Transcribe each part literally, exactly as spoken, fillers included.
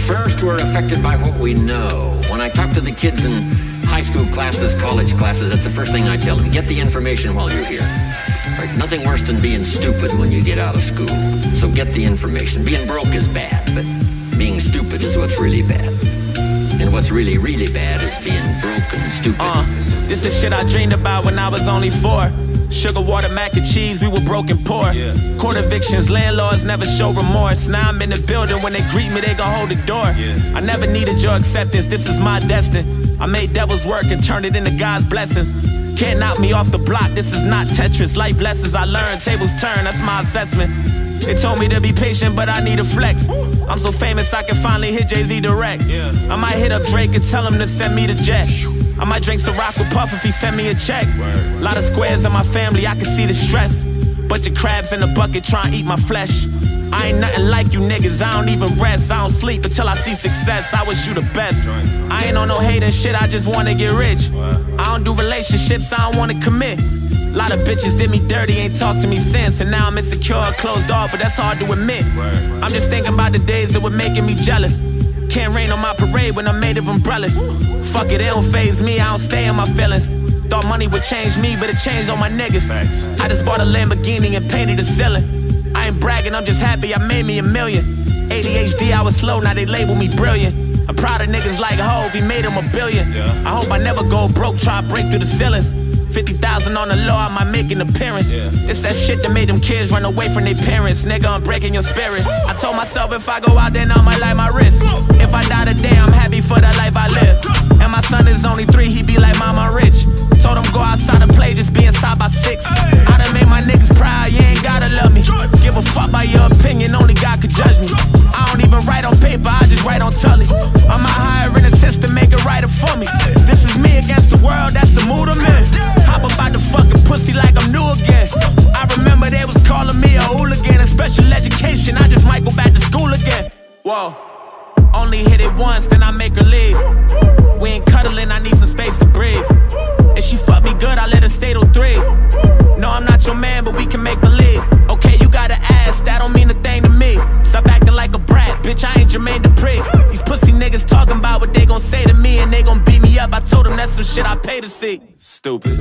First, we're affected by what we know. When I talk to the kids in high school classes, college classes, that's the first thing I tell them. Get the information while you're here. Right? Nothing worse than being stupid when you get out of school. So get the information. Being broke is bad, but being stupid is what's really bad. And what's really, really bad is being broke and stupid. Uh, this is shit I dreamed about when I was only four. Sugar, water, mac and cheese, we were broken poor. Yeah. Court evictions, landlords never show remorse. Now I'm in the building, when they greet me, they gon' hold the door. Yeah. I never needed your acceptance, this is my destiny. I made devil's work and turned it into God's blessings. Can't knock me off the block, this is not Tetris. Life lessons I learned, tables turn, that's my assessment. They told me to be patient, but I need a flex. I'm so famous I can finally hit Jay-Z direct. Yeah. I might hit up Drake and tell him to send me the jet. I might drink Ciroc with Puff if he send me a check. Word. Lot of squares in my family, I can see the stress. Bunch of crabs in the bucket trying to eat my flesh. I ain't nothing like you niggas, I don't even rest. I don't sleep until I see success, I wish you the best. I ain't on no hating shit, I just wanna get rich. I don't do relationships, I don't wanna commit. Lot of bitches did me dirty, ain't talked to me since. And now I'm insecure, closed off, but that's hard to admit. I'm just thinking about the days that were making me jealous. Can't rain on my parade when I'm made of umbrellas. Fuck it, it don't faze me, I don't stay in my feelings. Thought money would change me, but it changed on my niggas. I just bought a Lamborghini and painted the ceiling. I ain't bragging, I'm just happy I made me a million. A D H D, I was slow, now they label me brilliant. I'm proud of niggas like Hov, he made him a billion. I hope I never go broke, try to break through the ceilings. fifty thousand on the law, I might make an appearance. Yeah. It's that shit that made them kids run away from their parents. Nigga, I'm breaking your spirit. I told myself if I go out, then I might light my wrist. If I die today, I'm happy for the life I live. And my son is only three, he be like, Mama rich. Told him go outside and play, just be inside by six. I done made my niggas proud, you ain't gotta love me. Give a fuck by your opinion, only God could judge me. I don't even write on paper, I just write on Tully. I'm out hiring a assistant, make it writer for me. This is me against the world, that's the mood I'm in. Hop about the fucking pussy like I'm new again. I remember they was calling me a hooligan. In special education, I just might go back to school again. Whoa, only hit it once, then I make her leave. We ain't cuddling, I need some space to breathe. If she fuck me good, I let her stay till three. No, I'm not your man, but we can make believe. Okay, you gotta ask, that don't mean a thing to me. Stop acting like a brat, bitch, I ain't Jermaine Dupri. These pussy niggas talking about what they gon' say to me, and they gon' beat me up. I told them that's some shit I pay to see. Stupid.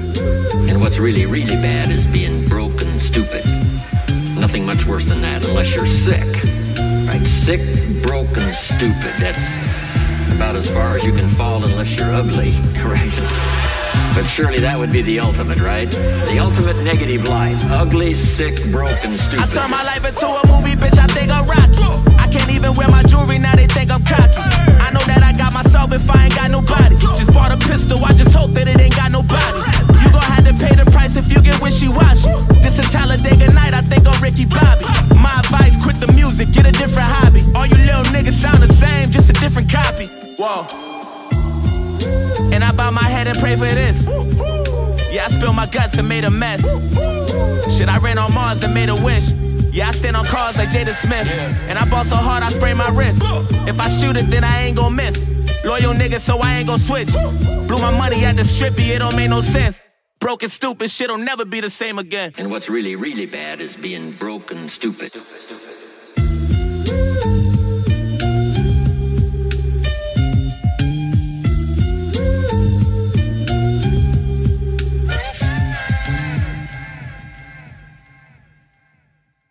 And what's really, really bad is being broke and stupid. Nothing much worse than that, unless you're sick. Right? Sick, broke, and stupid. That's about as far as you can fall unless you're ugly, right? But surely that would be the ultimate, right? The ultimate negative life. Ugly, sick, broke, and stupid. I turn my life into a movie, bitch, I think I'm Rocky. I can't even wear my jewelry, now they think I'm cocky. I know that I got myself if I ain't got nobody. Just bought a pistol, I just hope that it ain't got no bodies. You gon' have to pay the price if you get wishy-washy. This is Talladega night, I think I'm Ricky Bobby. My advice, quit the music, get a different hobby. All you little niggas sound the same, just a different copy. Whoa. And I bow my head and pray for this. Yeah, I spilled my guts and made a mess. Shit, I ran on Mars and made a wish. Yeah, I stand on cars like Jada Smith. And I ball so hard I sprained my wrist. If I shoot it, then I ain't gon' miss. Loyal nigga, so I ain't gon' switch. Blew my money at the strippy, it don't make no sense. Broke and stupid, shit'll never be the same again. And what's really, really bad is being broke and stupid. Stupid, stupid.